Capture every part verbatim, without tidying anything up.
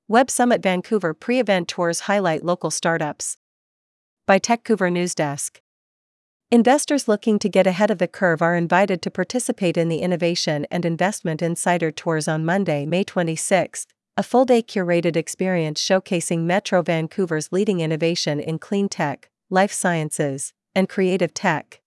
Web Summit Vancouver pre-event tours highlight local startups. By TechCouver News Desk. Investors looking to get ahead of the curve are invited to participate in the Innovation and Investment Insider Tours on Monday, May twenty-sixth, a full-day curated experience showcasing Metro Vancouver's leading innovation in clean tech, life sciences, and creative tech.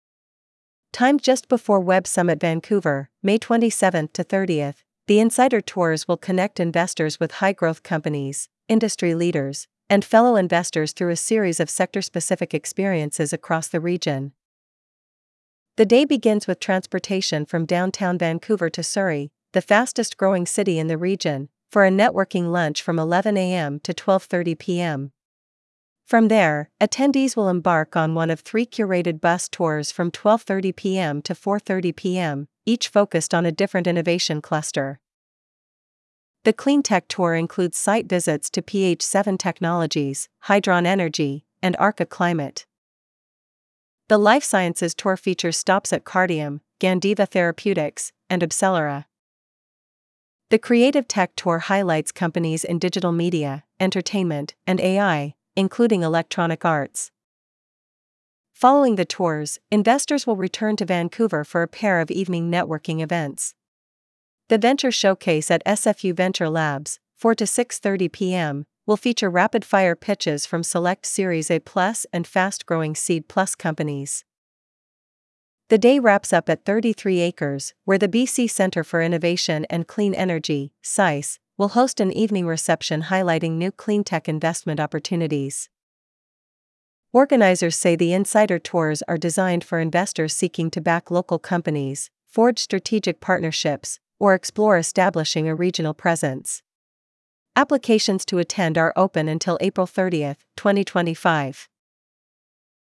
Timed just before Web Summit Vancouver, May twenty-seventh to thirtieth, the Insider Tours will connect investors with high-growth companies, industry leaders, and fellow investors through a series of sector-specific experiences across the region. The day begins with transportation from downtown Vancouver to Surrey, the fastest-growing city in the region, for a networking lunch from eleven a m to twelve thirty p m From there, attendees will embark on one of three curated bus tours from twelve thirty p m to four thirty p m, each focused on a different innovation cluster. The Clean Tech Tour includes site visits to P H seven Technologies, Hydron Energy, and Arca Climate. The Life Sciences Tour features stops at Cardium, Gandiva Therapeutics, and Obcelera. The Creative Tech Tour highlights companies in digital media, entertainment, and A I, including Electronic Arts. Following the tours, investors will return to Vancouver for a pair of evening networking events. The Venture Showcase at S F U Venture Labs, four to six thirty p m, will feature rapid-fire pitches from select Series A plus and fast-growing Seed Plus companies. The day wraps up at thirty-three acres, where the B C Centre for Innovation and Clean Energy, C I C E, will host an evening reception highlighting new clean tech investment opportunities. Organizers say the Insider Tours are designed for investors seeking to back local companies, forge strategic partnerships, or explore establishing a regional presence. Applications to attend are open until April thirtieth, twenty twenty-five.